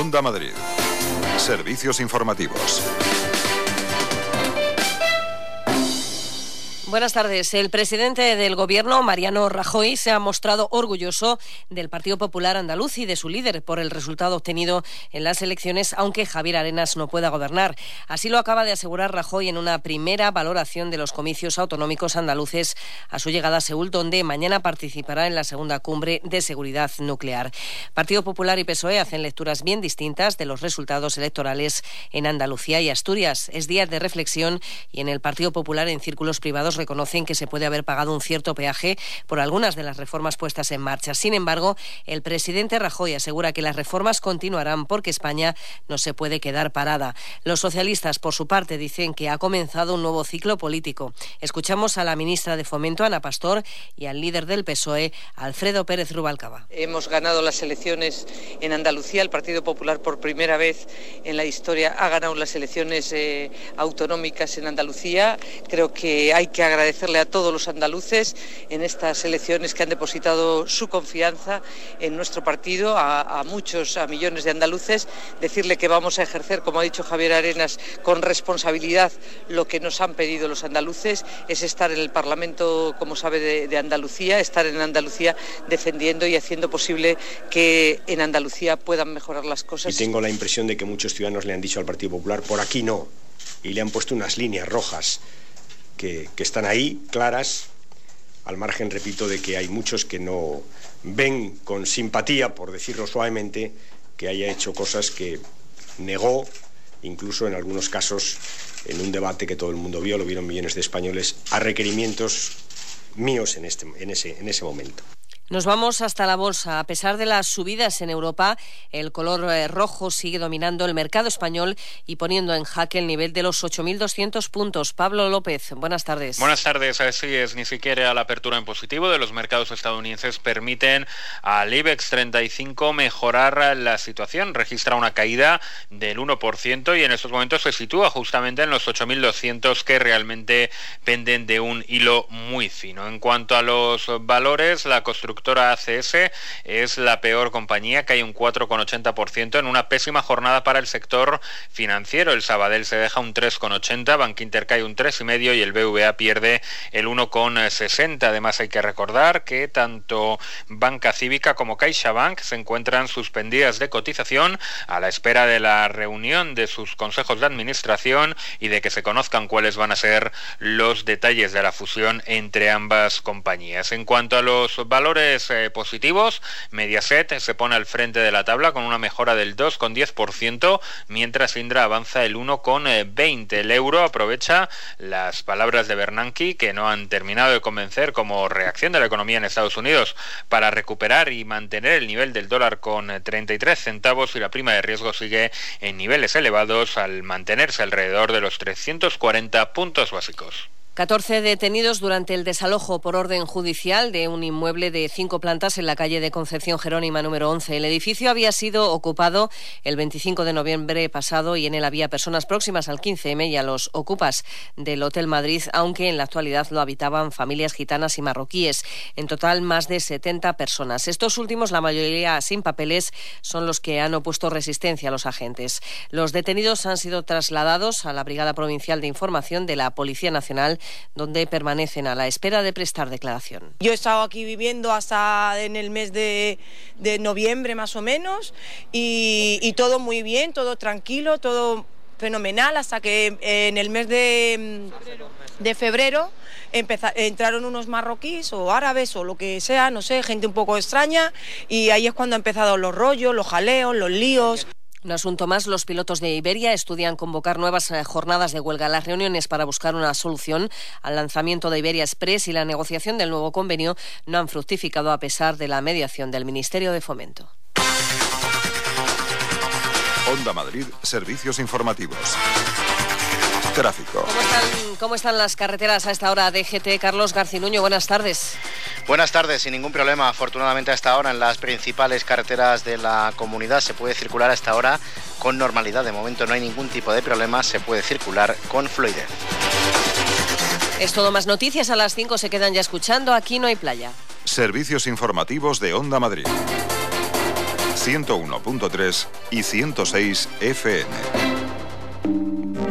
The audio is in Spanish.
Onda Madrid. Servicios informativos. Buenas tardes. El presidente del Gobierno, Mariano Rajoy, se ha mostrado orgulloso del Partido Popular andaluz y de su líder por el resultado obtenido en las elecciones, aunque Javier Arenas no pueda gobernar. Así lo acaba de asegurar Rajoy en una primera valoración de los comicios autonómicos andaluces a su llegada a Seúl, donde mañana participará en la segunda cumbre de seguridad nuclear. Partido Popular y PSOE hacen lecturas bien distintas de los resultados electorales en Andalucía y Asturias. Es día de reflexión y en el Partido Popular, en círculos privados, reconocen que se puede haber pagado un cierto peaje por algunas de las reformas puestas en marcha. Sin embargo, el presidente Rajoy asegura que las reformas continuarán porque España no se puede quedar parada. Los socialistas, por su parte, dicen que ha comenzado un nuevo ciclo político. Escuchamos a la ministra de Fomento, Ana Pastor, y al líder del PSOE, Alfredo Pérez Rubalcaba. Hemos ganado las elecciones en Andalucía. El Partido Popular, por primera vez en la historia, ha ganado las elecciones autonómicas en Andalucía. Creo que hay que agradecerle a todos los andaluces en estas elecciones que han depositado su confianza en nuestro partido, a millones de andaluces, decirle que vamos a ejercer, como ha dicho Javier Arenas, con responsabilidad lo que nos han pedido los andaluces, es estar en el Parlamento, como sabe, de Andalucía, estar en Andalucía defendiendo y haciendo posible que en Andalucía puedan mejorar las cosas. Y tengo la impresión de que muchos ciudadanos le han dicho al Partido Popular, por aquí no, y le han puesto unas líneas rojas que están ahí, claras, al margen, repito, de que hay muchos que no ven con simpatía, por decirlo suavemente, que haya hecho cosas que negó, incluso en algunos casos, en un debate que todo el mundo vio, lo vieron millones de españoles, a requerimientos míos en ese momento. Nos vamos hasta la bolsa. A pesar de las subidas en Europa, el color rojo sigue dominando el mercado español y poniendo en jaque el nivel de los 8.200 puntos. Pablo López, buenas tardes. Buenas tardes. Así es, ni siquiera la apertura en positivo de los mercados estadounidenses permiten al IBEX 35 mejorar la situación. Registra una caída del 1% y en estos momentos se sitúa justamente en los 8.200, que realmente penden de un hilo muy fino. En cuanto a los valores, la constructora ACS es la peor compañía, cae un 4,80% en una pésima jornada para el sector financiero. El Sabadell se deja un 3,80%, Bankinter cae un 3,5% y el BVA pierde el 1,60%. Además, hay que recordar que tanto Banca Cívica como CaixaBank se encuentran suspendidas de cotización a la espera de la reunión de sus consejos de administración y de que se conozcan cuáles van a ser los detalles de la fusión entre ambas compañías. En cuanto a los valores positivos, Mediaset se pone al frente de la tabla con una mejora del 2,10%, mientras Indra avanza el 1,20%. El euro aprovecha las palabras de Bernanke, que no han terminado de convencer, como reacción de la economía en Estados Unidos, para recuperar y mantener el nivel del dólar con 33 centavos, y la prima de riesgo sigue en niveles elevados al mantenerse alrededor de los 340 puntos básicos. 14 detenidos durante el desalojo por orden judicial de un inmueble de 5 plantas en la calle de Concepción Jerónima número 11. El edificio había sido ocupado el 25 de noviembre pasado y en él había personas próximas al 15M y a los ocupas del Hotel Madrid, aunque en la actualidad lo habitaban familias gitanas y marroquíes. En total, más de 70 personas. Estos últimos, la mayoría sin papeles, son los que han opuesto resistencia a los agentes. Los detenidos han sido trasladados a la Brigada Provincial de Información de la Policía Nacional, donde permanecen a la espera de prestar declaración. Yo he estado aquí viviendo hasta en el mes de noviembre más o menos y todo muy bien, todo tranquilo, todo fenomenal, hasta que en el mes de febrero entraron unos marroquíes o árabes o lo que sea, no sé, gente un poco extraña, y ahí es cuando han empezado los rollos, los jaleos, los líos. Un asunto más, los pilotos de Iberia estudian convocar nuevas jornadas de huelga. Las reuniones para buscar una solución al lanzamiento de Iberia Express y la negociación del nuevo convenio no han fructificado a pesar de la mediación del Ministerio de Fomento. Onda Madrid, servicios informativos. Tráfico. ¿Cómo están las carreteras a esta hora? DGT, Carlos Garcinuño, buenas tardes. Buenas tardes, sin ningún problema. Afortunadamente, a esta hora en las principales carreteras de la comunidad se puede circular a esta hora con normalidad. De momento no hay ningún tipo de problema, se puede circular con fluidez. Es todo, más noticias. A las 5 se quedan ya escuchando Aquí no hay playa. Servicios informativos de Onda Madrid. 101.3 y 106 FM.